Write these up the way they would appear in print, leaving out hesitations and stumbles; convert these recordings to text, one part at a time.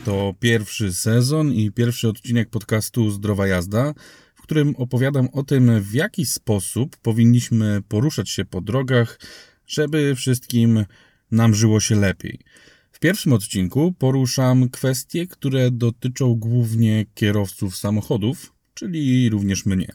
To pierwszy sezon i pierwszy odcinek podcastu Zdrowa Jazda, w którym opowiadam o tym, w jaki sposób powinniśmy poruszać się po drogach, żeby wszystkim nam żyło się lepiej. W pierwszym odcinku poruszam kwestie, które dotyczą głównie kierowców samochodów, czyli również mnie.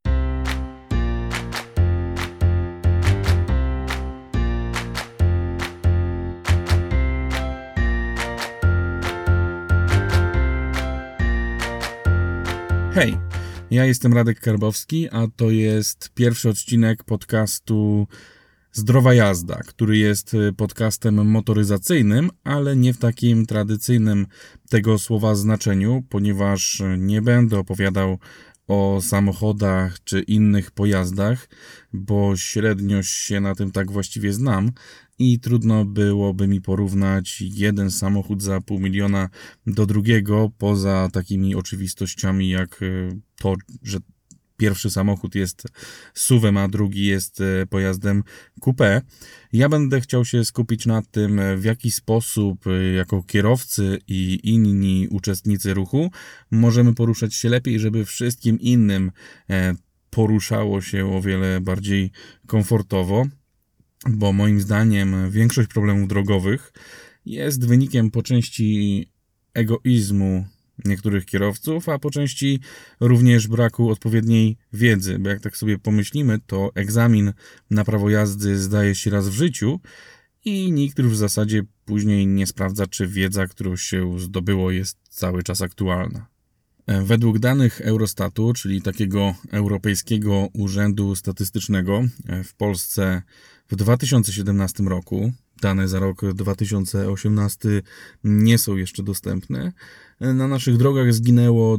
Hej, ja jestem Radek Karbowski, a to jest pierwszy odcinek podcastu Zdrowa Jazda, który jest podcastem motoryzacyjnym, ale nie w takim tradycyjnym tego słowa znaczeniu, ponieważ nie będę opowiadał o samochodach czy innych pojazdach, bo średnio się na tym tak właściwie znam i trudno byłoby mi porównać jeden samochód za $500 000 do drugiego, poza takimi oczywistościami jak to, że pierwszy samochód jest SUV-em, a drugi jest pojazdem coupé. Ja będę chciał się skupić na tym, w jaki sposób jako kierowcy i inni uczestnicy ruchu możemy poruszać się lepiej, żeby wszystkim innym poruszało się o wiele bardziej komfortowo, bo moim zdaniem większość problemów drogowych jest wynikiem po części egoizmu niektórych kierowców, a po części również braku odpowiedniej wiedzy, bo jak tak sobie pomyślimy, to egzamin na prawo jazdy zdaje się raz w życiu i nikt już w zasadzie później nie sprawdza, czy wiedza, którą się zdobyło, jest cały czas aktualna. Według danych Eurostatu, czyli takiego Europejskiego Urzędu Statystycznego, w Polsce w 2017 roku, dane za rok 2018 nie są jeszcze dostępne, na naszych drogach zginęło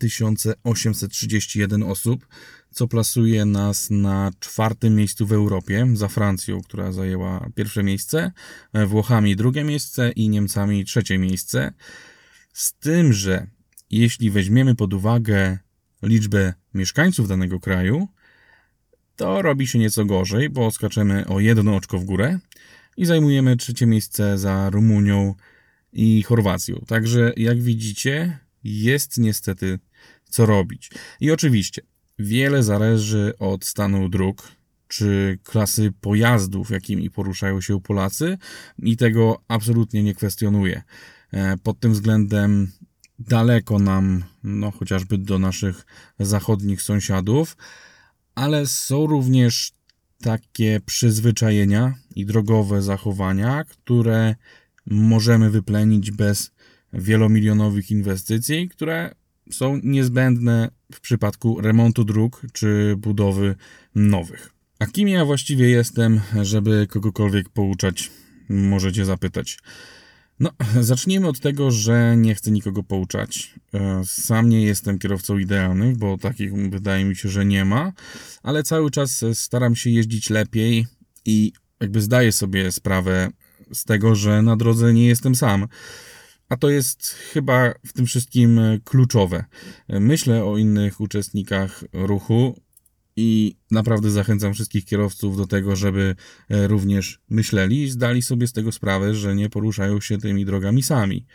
2831 osób, co plasuje nas na 4. miejscu w Europie, za Francją, która zajęła 1. miejsce, Włochami 2. miejsce i Niemcami 3. miejsce. Z tym, że jeśli weźmiemy pod uwagę liczbę mieszkańców danego kraju, to robi się nieco gorzej, bo skaczemy o 1 oczko w górę i zajmujemy 3. miejsce za Rumunią i Chorwacją. Także jak widzicie, jest niestety co robić. I oczywiście wiele zależy od stanu dróg, czy klasy pojazdów, jakimi poruszają się Polacy, i tego absolutnie nie kwestionuję. Pod tym względem daleko nam, chociażby do naszych zachodnich sąsiadów, ale są również takie przyzwyczajenia i drogowe zachowania, które możemy wyplenić bez wielomilionowych inwestycji, które są niezbędne w przypadku remontu dróg czy budowy nowych. A kim ja właściwie jestem, żeby kogokolwiek pouczać? Możecie zapytać. Zacznijmy od tego, że nie chcę nikogo pouczać. Sam nie jestem kierowcą idealnym, bo takich wydaje mi się, że nie ma, ale cały czas staram się jeździć lepiej i zdaję sobie sprawę z tego, że na drodze nie jestem sam. A to jest chyba w tym wszystkim kluczowe. Myślę o innych uczestnikach ruchu i naprawdę zachęcam wszystkich kierowców do tego, żeby również myśleli i zdali sobie z tego sprawę, że nie poruszają się tymi drogami sami.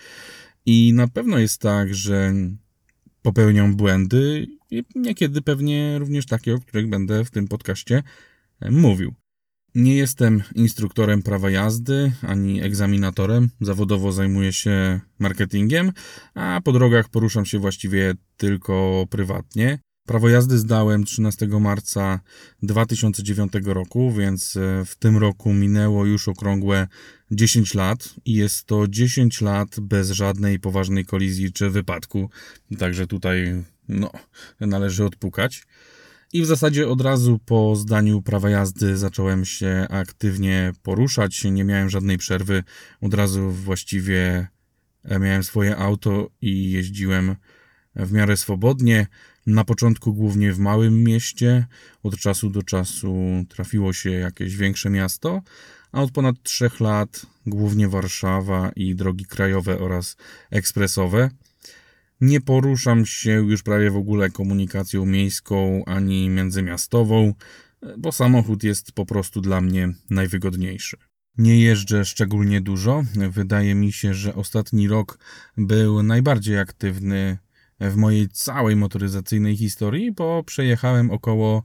I na pewno jest tak, że popełnią błędy i niekiedy pewnie również takie, o których będę w tym podcaście mówił. Nie jestem instruktorem prawa jazdy, ani egzaminatorem. Zawodowo zajmuję się marketingiem, a po drogach poruszam się właściwie tylko prywatnie. Prawo jazdy zdałem 13 marca 2009 roku, więc w tym roku minęło już okrągłe 10 lat i jest to 10 lat bez żadnej poważnej kolizji czy wypadku. Także tutaj należy odpukać. I w zasadzie od razu po zdaniu prawa jazdy zacząłem się aktywnie poruszać. Nie miałem żadnej przerwy. Od razu właściwie miałem swoje auto i jeździłem w miarę swobodnie. Na początku głównie w małym mieście. Od czasu do czasu trafiło się jakieś większe miasto. A od ponad 3 lat głównie Warszawa i drogi krajowe oraz ekspresowe. Nie poruszam się już prawie w ogóle komunikacją miejską ani międzymiastową, bo samochód jest po prostu dla mnie najwygodniejszy. Nie jeżdżę szczególnie dużo. Wydaje mi się, że ostatni rok był najbardziej aktywny w mojej całej motoryzacyjnej historii, bo przejechałem około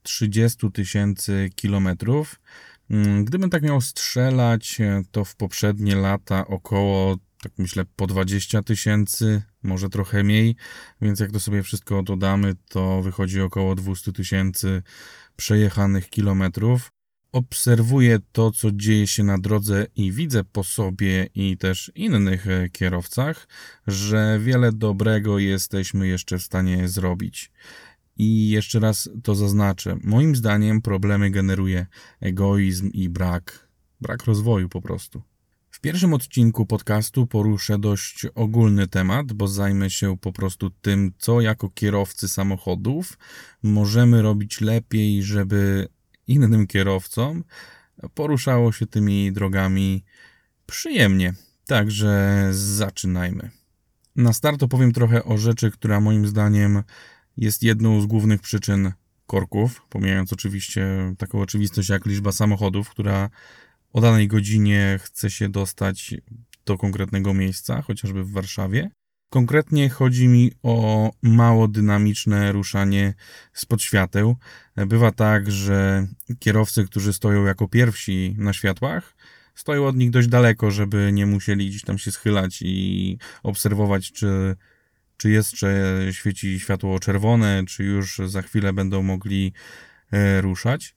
30 000 kilometrów. Gdybym tak miał strzelać, to w poprzednie lata około, tak myślę, po 20 000, może trochę mniej, więc jak to sobie wszystko dodamy, to wychodzi około 200 000 przejechanych kilometrów. Obserwuję to, co dzieje się na drodze i widzę po sobie i też innych kierowcach, że wiele dobrego jesteśmy jeszcze w stanie zrobić. I jeszcze raz to zaznaczę. Moim zdaniem problemy generuje egoizm i brak rozwoju po prostu. W pierwszym odcinku podcastu poruszę dość ogólny temat, bo zajmę się po prostu tym, co jako kierowcy samochodów możemy robić lepiej, żeby innym kierowcom poruszało się tymi drogami przyjemnie. Także zaczynajmy. Na start opowiem trochę o rzeczy, która moim zdaniem jest jedną z głównych przyczyn korków, pomijając oczywiście taką oczywistość jak liczba samochodów, która o danej godzinie chce się dostać do konkretnego miejsca, chociażby w Warszawie. Konkretnie chodzi mi o mało dynamiczne ruszanie spod świateł. Bywa tak, że kierowcy, którzy stoją jako pierwsi na światłach, stoją od nich dość daleko, żeby nie musieli gdzieś tam się schylać i obserwować, czy jeszcze świeci światło czerwone, czy już za chwilę będą mogli ruszać.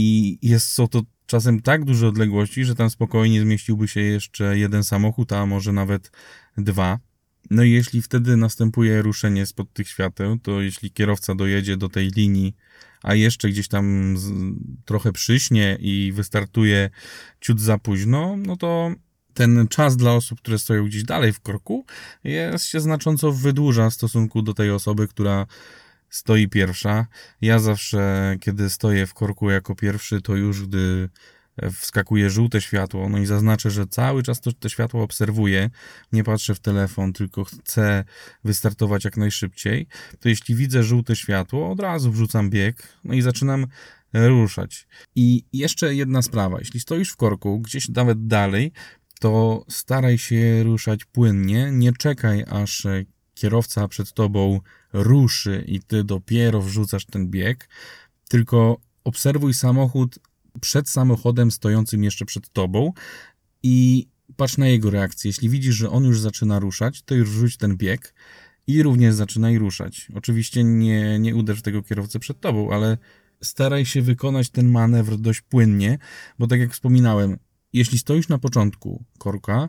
I są to czasem tak duże odległości, że tam spokojnie zmieściłby się jeszcze jeden samochód, a może nawet dwa. No i jeśli wtedy następuje ruszenie spod tych świateł, to jeśli kierowca dojedzie do tej linii, a jeszcze gdzieś tam trochę przyśnie i wystartuje ciut za późno, no to ten czas dla osób, które stoją gdzieś dalej w korku, się znacząco wydłuża w stosunku do tej osoby, która stoi pierwsza. Ja zawsze, kiedy stoję w korku jako pierwszy, to już gdy wskakuje żółte światło, no i zaznaczę, że cały czas to światło obserwuję, nie patrzę w telefon, tylko chcę wystartować jak najszybciej, to jeśli widzę żółte światło, od razu wrzucam bieg, no i zaczynam ruszać. I jeszcze jedna sprawa, jeśli stoisz w korku, gdzieś nawet dalej, to staraj się ruszać płynnie, nie czekaj aż kierowca przed tobą ruszy i ty dopiero wrzucasz ten bieg, tylko obserwuj samochód przed samochodem stojącym jeszcze przed tobą i patrz na jego reakcję. Jeśli widzisz, że on już zaczyna ruszać, to już wrzuć ten bieg i również zaczynaj ruszać. Oczywiście nie uderz tego kierowcę przed tobą, ale staraj się wykonać ten manewr dość płynnie, bo tak jak wspominałem, jeśli stoisz na początku korka,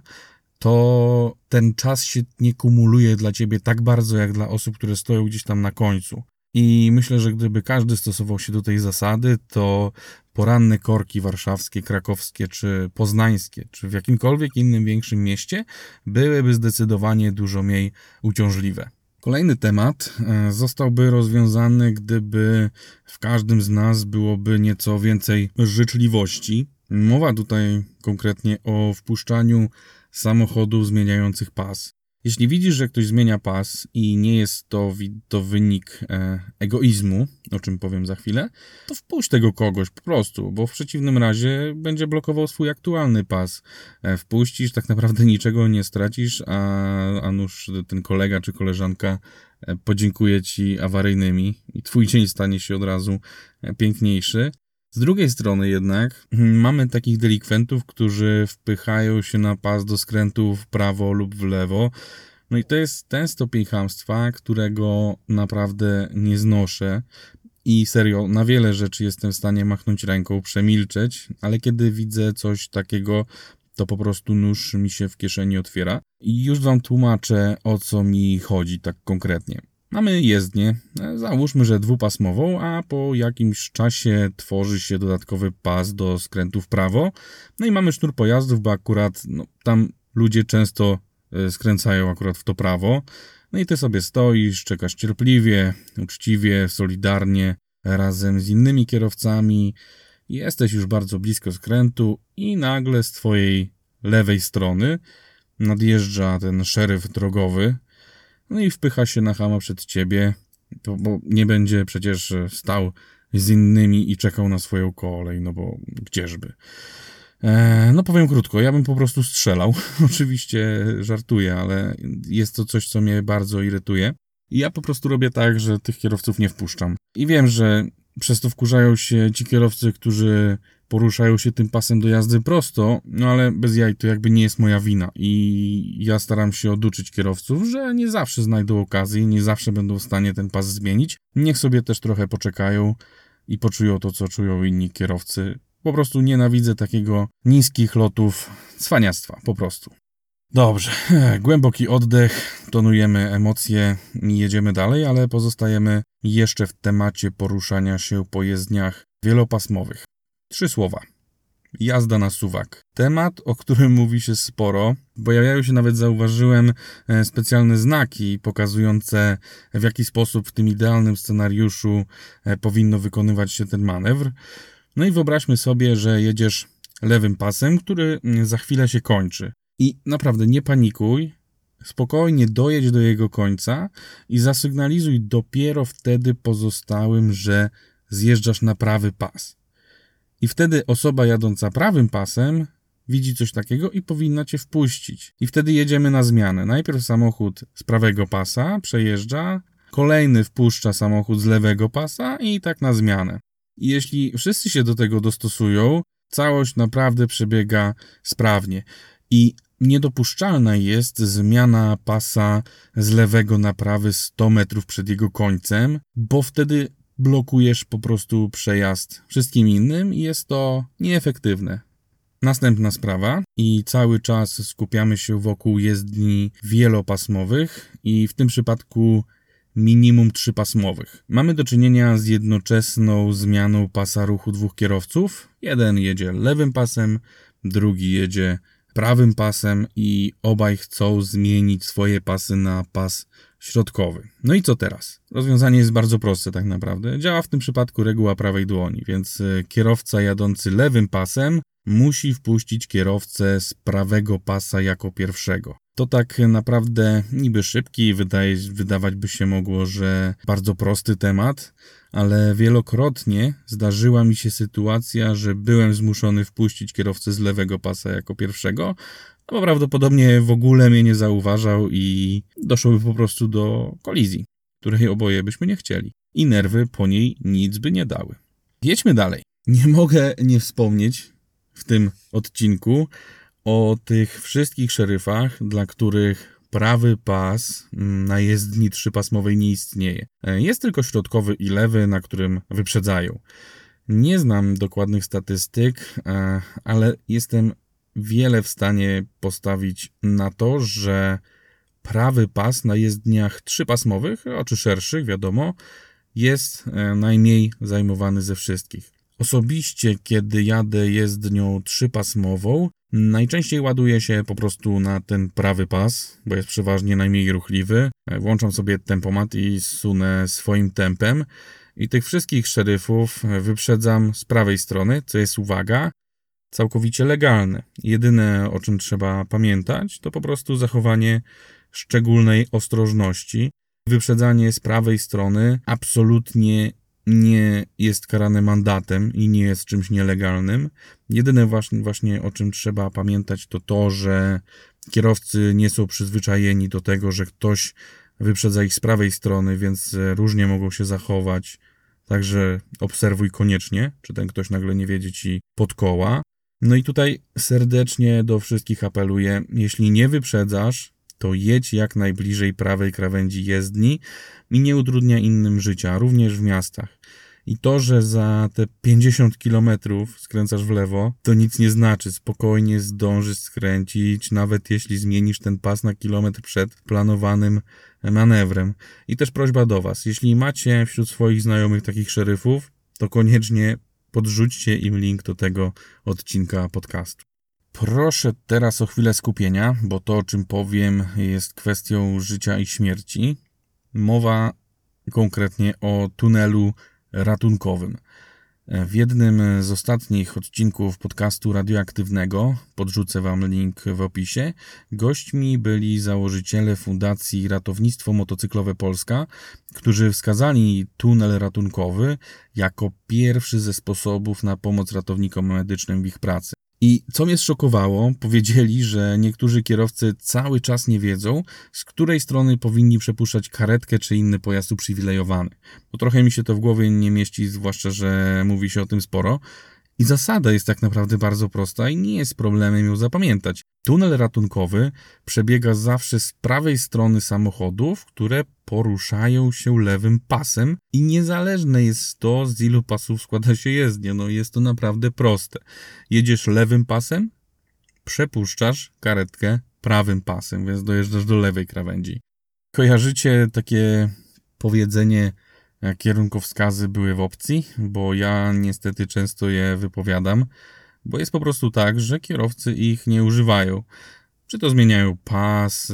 to ten czas się nie kumuluje dla ciebie tak bardzo, jak dla osób, które stoją gdzieś tam na końcu. I myślę, że gdyby każdy stosował się do tej zasady, to poranne korki warszawskie, krakowskie czy poznańskie, czy w jakimkolwiek innym większym mieście byłyby zdecydowanie dużo mniej uciążliwe. Kolejny temat zostałby rozwiązany, gdyby w każdym z nas byłoby nieco więcej życzliwości. Mowa tutaj konkretnie o wpuszczaniu samochodów zmieniających pas. Jeśli widzisz, że ktoś zmienia pas i nie jest to wynik egoizmu, o czym powiem za chwilę, to wpuść tego kogoś po prostu, bo w przeciwnym razie będzie blokował swój aktualny pas. Wpuścisz, tak naprawdę niczego nie stracisz, a nuż ten kolega czy koleżanka podziękuje ci awaryjnymi i twój dzień stanie się od razu piękniejszy. Z drugiej strony jednak mamy takich delikwentów, którzy wpychają się na pas do skrętu w prawo lub w lewo. No i to jest ten stopień chamstwa, którego naprawdę nie znoszę. I serio, na wiele rzeczy jestem w stanie machnąć ręką, przemilczeć, ale kiedy widzę coś takiego, to po prostu nóż mi się w kieszeni otwiera. I już wam tłumaczę, o co mi chodzi tak konkretnie. Mamy jezdnię, załóżmy, że dwupasmową, a po jakimś czasie tworzy się dodatkowy pas do skrętu w prawo. No i mamy sznur pojazdów, bo akurat tam ludzie często skręcają akurat w to prawo. No i ty sobie stoisz, czekasz cierpliwie, uczciwie, solidarnie, razem z innymi kierowcami. Jesteś już bardzo blisko skrętu i nagle z twojej lewej strony nadjeżdża ten szeryf drogowy. No i wpycha się na chama przed ciebie, bo nie będzie przecież stał z innymi i czekał na swoją kolej, no bo gdzieżby. No powiem krótko, ja bym po prostu strzelał. Oczywiście żartuję, ale jest to coś, co mnie bardzo irytuje. I ja po prostu robię tak, że tych kierowców nie wpuszczam. I wiem, że przez to wkurzają się ci kierowcy, którzy poruszają się tym pasem do jazdy prosto, no ale bez jaj to jakby nie jest moja wina. I ja staram się oduczyć kierowców, że nie zawsze znajdą okazję, nie zawsze będą w stanie ten pas zmienić. Niech sobie też trochę poczekają i poczują to, co czują inni kierowcy. Po prostu nienawidzę takiego niskich lotów cwaniactwa, po prostu. Dobrze, głęboki oddech, tonujemy emocje i jedziemy dalej, ale pozostajemy jeszcze w temacie poruszania się po jezdniach wielopasmowych. 3 słowa. Jazda na suwak. Temat, o którym mówi się sporo. Pojawiają się nawet, zauważyłem, specjalne znaki pokazujące, w jaki sposób w tym idealnym scenariuszu powinno wykonywać się ten manewr. No i wyobraźmy sobie, że jedziesz lewym pasem, który za chwilę się kończy. I naprawdę nie panikuj, spokojnie dojedź do jego końca i zasygnalizuj dopiero wtedy pozostałym, że zjeżdżasz na prawy pas. I wtedy osoba jadąca prawym pasem widzi coś takiego i powinna cię wpuścić. I wtedy jedziemy na zmianę. Najpierw samochód z prawego pasa przejeżdża, kolejny wpuszcza samochód z lewego pasa i tak na zmianę. I jeśli wszyscy się do tego dostosują, całość naprawdę przebiega sprawnie. I niedopuszczalna jest zmiana pasa z lewego na prawy 100 metrów przed jego końcem, bo wtedy blokujesz po prostu przejazd wszystkim innym i jest to nieefektywne. Następna sprawa i cały czas skupiamy się wokół jezdni wielopasmowych i w tym przypadku minimum 3-pasmowych. Mamy do czynienia z jednoczesną zmianą pasa ruchu 2 kierowców. Jeden jedzie lewym pasem, drugi jedzie prawym pasem i obaj chcą zmienić swoje pasy na pas środkowy. No i co teraz? Rozwiązanie jest bardzo proste tak naprawdę. Działa w tym przypadku reguła prawej dłoni, więc kierowca jadący lewym pasem musi wpuścić kierowcę z prawego pasa jako pierwszego. To tak naprawdę niby szybki, wydawać by się mogło, że bardzo prosty temat, ale wielokrotnie zdarzyła mi się sytuacja, że byłem zmuszony wpuścić kierowcę z lewego pasa jako pierwszego, no bo prawdopodobnie w ogóle mnie nie zauważał i doszłoby po prostu do kolizji, której oboje byśmy nie chcieli. I nerwy po niej nic by nie dały. Jedźmy dalej. Nie mogę nie wspomnieć w tym odcinku o tych wszystkich szeryfach, dla których prawy pas na jezdni 3-pasmowej nie istnieje. Jest tylko środkowy i lewy, na którym wyprzedzają. Nie znam dokładnych statystyk, ale jestem wiele w stanie postawić na to, że prawy pas na jezdniach 3-pasmowych, czy szerszych, wiadomo, jest najmniej zajmowany ze wszystkich. Osobiście, kiedy jadę jezdnią 3-pasmową, najczęściej ładuję się po prostu na ten prawy pas, bo jest przeważnie najmniej ruchliwy. Włączam sobie tempomat i sunę swoim tempem i tych wszystkich szeryfów wyprzedzam z prawej strony, co jest, uwaga, całkowicie legalne. Jedyne, o czym trzeba pamiętać, to po prostu zachowanie szczególnej ostrożności. Wyprzedzanie z prawej strony absolutnie nie jest karane mandatem i nie jest czymś nielegalnym. Jedyne właśnie o czym trzeba pamiętać to to, że kierowcy nie są przyzwyczajeni do tego, że ktoś wyprzedza ich z prawej strony, więc różnie mogą się zachować. Także obserwuj koniecznie, czy ten ktoś nagle nie wjedzie ci pod koła. No i tutaj serdecznie do wszystkich apeluję, jeśli nie wyprzedzasz, to jedź jak najbliżej prawej krawędzi jezdni i nie utrudnia innym życia, również w miastach. I to, że za te 50 km skręcasz w lewo, to nic nie znaczy. Spokojnie zdążysz skręcić, nawet jeśli zmienisz ten pas na kilometr przed planowanym manewrem. I też prośba do Was, jeśli macie wśród swoich znajomych takich szeryfów, to koniecznie podrzućcie im link do tego odcinka podcastu. Proszę teraz o chwilę skupienia, bo to, o czym powiem, jest kwestią życia i śmierci. Mowa konkretnie o tunelu ratunkowym. W jednym z ostatnich odcinków podcastu radioaktywnego, podrzucę Wam link w opisie, gośćmi byli założyciele Fundacji Ratownictwo Motocyklowe Polska, którzy wskazali tunel ratunkowy jako pierwszy ze sposobów na pomoc ratownikom medycznym w ich pracy. I co mnie zszokowało, powiedzieli, że niektórzy kierowcy cały czas nie wiedzą, z której strony powinni przepuszczać karetkę czy inny pojazd uprzywilejowany. Bo trochę mi się to w głowie nie mieści, zwłaszcza, że mówi się o tym sporo. I zasada jest tak naprawdę bardzo prosta i nie jest problemem ją zapamiętać. Tunel ratunkowy przebiega zawsze z prawej strony samochodów, które poruszają się lewym pasem i niezależne jest to, z ilu pasów składa się jezdnia. No jest to naprawdę proste. Jedziesz lewym pasem, przepuszczasz karetkę prawym pasem, więc dojeżdżasz do lewej krawędzi. Kojarzycie takie powiedzenie kierunkowskazy były w opcji, bo ja niestety często je wypowiadam, bo jest po prostu tak, że kierowcy ich nie używają. Czy to zmieniają pas,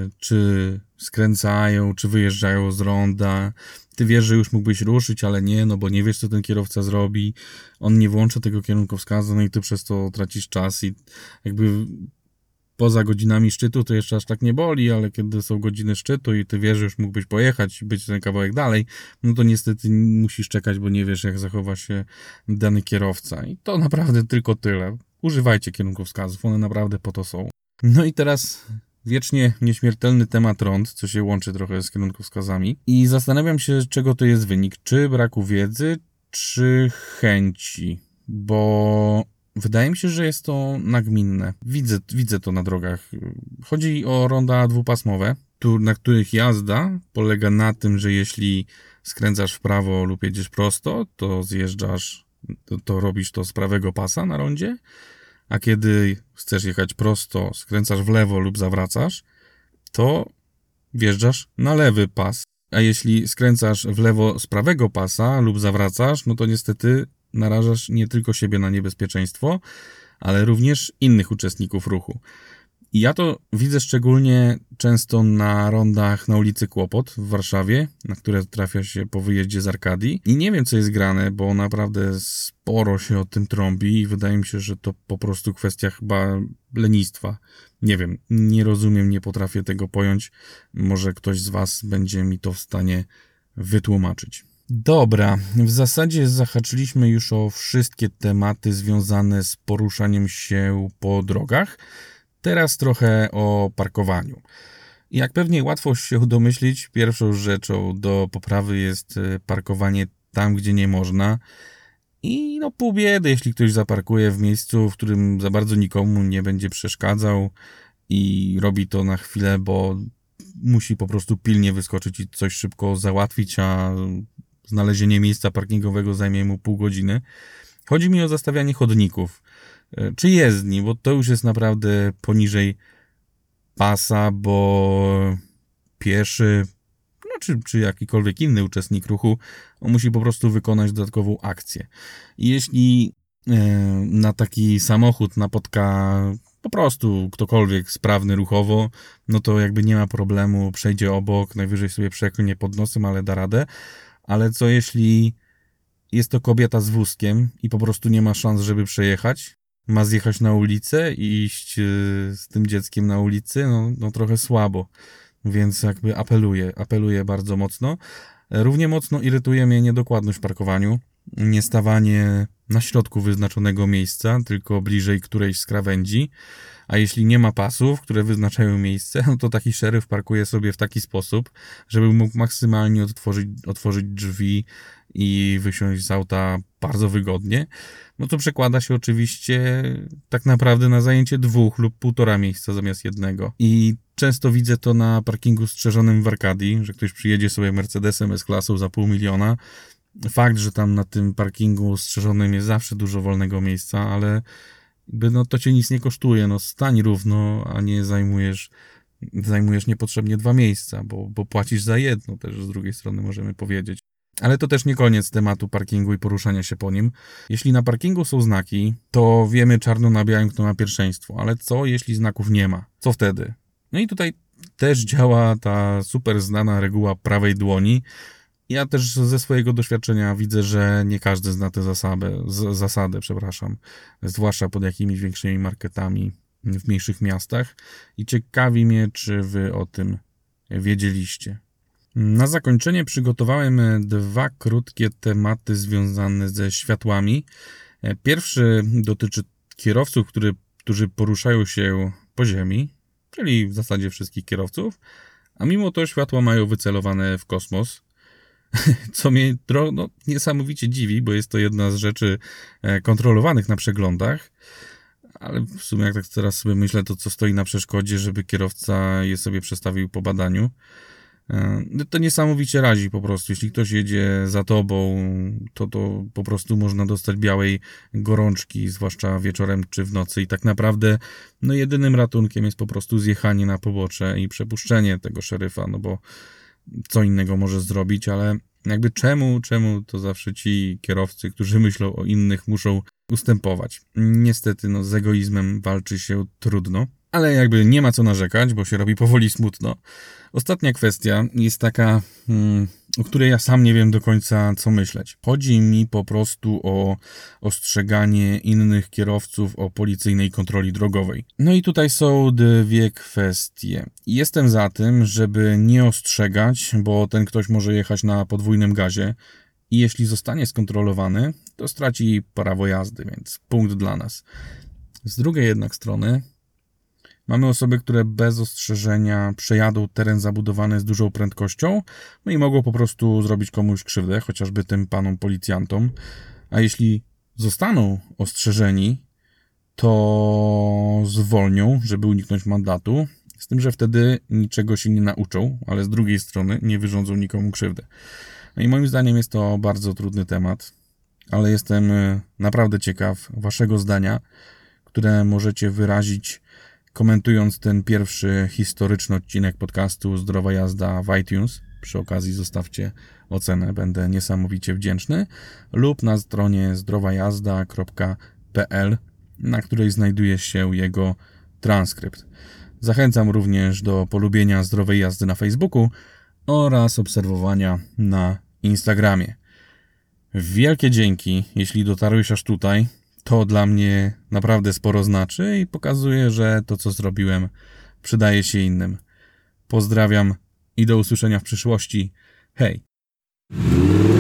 czy skręcają, czy wyjeżdżają z ronda. Ty wiesz, że już mógłbyś ruszyć, ale nie, no bo nie wiesz, co ten kierowca zrobi. On nie włącza tego kierunkowskazu, no i ty przez to tracisz czas i jakby poza godzinami szczytu to jeszcze aż tak nie boli, ale kiedy są godziny szczytu i ty wiesz, że już mógłbyś pojechać i być ten kawałek dalej, no to niestety musisz czekać, bo nie wiesz, jak zachowa się dany kierowca. I to naprawdę tylko tyle. Używajcie kierunkowskazów, one naprawdę po to są. No i teraz wiecznie nieśmiertelny temat rond, co się łączy trochę z kierunkowskazami. I zastanawiam się, czego to jest wynik. Czy braku wiedzy, czy chęci. Bo wydaje mi się, że jest to nagminne. Widzę to na drogach. Chodzi o ronda dwupasmowe, na których jazda polega na tym, że jeśli skręcasz w prawo lub jedziesz prosto, to zjeżdżasz, to robisz to z prawego pasa na rondzie, a kiedy chcesz jechać prosto, skręcasz w lewo lub zawracasz, to wjeżdżasz na lewy pas. A jeśli skręcasz w lewo z prawego pasa lub zawracasz, no to niestety narażasz nie tylko siebie na niebezpieczeństwo, ale również innych uczestników ruchu. I ja to widzę szczególnie często na rondach na ulicy Kłopot w Warszawie, na które trafia się po wyjeździe z Arkadii. I nie wiem, co jest grane, bo naprawdę sporo się o tym trąbi i wydaje mi się, że to po prostu kwestia chyba lenistwa. Nie wiem, nie rozumiem, nie potrafię tego pojąć. Może ktoś z was będzie mi to w stanie wytłumaczyć. Dobra, w zasadzie zahaczyliśmy już o wszystkie tematy związane z poruszaniem się po drogach. Teraz trochę o parkowaniu. Jak pewnie łatwo się domyślić, pierwszą rzeczą do poprawy jest parkowanie tam, gdzie nie można. I no pół biedy, jeśli ktoś zaparkuje w miejscu, w którym za bardzo nikomu nie będzie przeszkadzał i robi to na chwilę, bo musi po prostu pilnie wyskoczyć i coś szybko załatwić, a znalezienie miejsca parkingowego zajmie mu pół godziny. Chodzi mi o zastawianie chodników czy jezdni, bo to już jest naprawdę poniżej pasa, bo pieszy, no czy jakikolwiek inny uczestnik ruchu, on musi po prostu wykonać dodatkową akcję. I jeśli na taki samochód napotka po prostu ktokolwiek sprawny ruchowo, no to jakby nie ma problemu, przejdzie obok, najwyżej sobie przeklnie pod nosem, ale da radę. Ale co jeśli jest to kobieta z wózkiem i po prostu nie ma szans, żeby przejechać? Ma zjechać na ulicę i iść z tym dzieckiem na ulicy? No trochę słabo. Więc jakby apeluję bardzo mocno. Równie mocno irytuje mnie niedokładność w parkowaniu. Nie stawanie na środku wyznaczonego miejsca, tylko bliżej którejś z krawędzi. A jeśli nie ma pasów, które wyznaczają miejsce, no to taki szeryf parkuje sobie w taki sposób, żeby mógł maksymalnie otworzyć drzwi i wysiąść z auta bardzo wygodnie. No to przekłada się oczywiście tak naprawdę na zajęcie 2 lub 1,5 miejsca zamiast 1. I często widzę to na parkingu strzeżonym w Arkadii, że ktoś przyjedzie sobie Mercedesem S-klasą za 500 000. Fakt, że tam na tym parkingu strzeżonym jest zawsze dużo wolnego miejsca, ale no to cię nic nie kosztuje. No stań równo, a nie zajmujesz niepotrzebnie 2 miejsca, bo płacisz za jedno też z drugiej strony możemy powiedzieć. Ale to też nie koniec tematu parkingu i poruszania się po nim. Jeśli na parkingu są znaki, to wiemy czarno na białym, kto ma pierwszeństwo. Ale co jeśli znaków nie ma? Co wtedy? No i tutaj też działa ta super znana reguła prawej dłoni. Ja też ze swojego doświadczenia widzę, że nie każdy zna tę zasadę, zwłaszcza pod jakimiś większymi marketami w mniejszych miastach. I ciekawi mnie, czy wy o tym wiedzieliście. Na zakończenie przygotowałem 2 krótkie tematy związane ze światłami. Pierwszy dotyczy kierowców, którzy poruszają się po ziemi, czyli w zasadzie wszystkich kierowców, a mimo to światła mają wycelowane w kosmos, co mnie niesamowicie dziwi, bo jest to jedna z rzeczy kontrolowanych na przeglądach, ale w sumie jak tak teraz sobie myślę, to co stoi na przeszkodzie, żeby kierowca je sobie przestawił po badaniu. To niesamowicie razi po prostu. Jeśli ktoś jedzie za tobą, to po prostu można dostać białej gorączki, zwłaszcza wieczorem czy w nocy. I tak naprawdę jedynym ratunkiem jest po prostu zjechanie na pobocze i przepuszczenie tego szeryfa, bo co innego może zrobić, ale jakby czemu to zawsze ci kierowcy, którzy myślą o innych, muszą ustępować. Niestety z egoizmem walczy się trudno. Ale jakby nie ma co narzekać, bo się robi powoli smutno. Ostatnia kwestia jest taka, o której ja sam nie wiem do końca co myśleć. Chodzi mi po prostu o ostrzeganie innych kierowców o policyjnej kontroli drogowej. No i tutaj są dwie kwestie. Jestem za tym, żeby nie ostrzegać, bo ten ktoś może jechać na podwójnym gazie i jeśli zostanie skontrolowany, to straci prawo jazdy, więc punkt dla nas. Z drugiej jednak strony mamy osoby, które bez ostrzeżenia przejadą teren zabudowany z dużą prędkością, i mogą po prostu zrobić komuś krzywdę, chociażby tym panom policjantom. A jeśli zostaną ostrzeżeni, to zwolnią, żeby uniknąć mandatu, z tym, że wtedy niczego się nie nauczą, ale z drugiej strony nie wyrządzą nikomu krzywdy. I moim zdaniem jest to bardzo trudny temat, ale jestem naprawdę ciekaw waszego zdania, które możecie wyrazić komentując ten pierwszy historyczny odcinek podcastu Zdrowa Jazda w iTunes. Przy okazji zostawcie ocenę, będę niesamowicie wdzięczny. Lub na stronie zdrowajazda.pl, na której znajduje się jego transkrypt. Zachęcam również do polubienia Zdrowej Jazdy na Facebooku oraz obserwowania na Instagramie. Wielkie dzięki, jeśli dotarłeś aż tutaj. To dla mnie naprawdę sporo znaczy i pokazuje, że to, co zrobiłem, przydaje się innym. Pozdrawiam i do usłyszenia w przyszłości. Hej!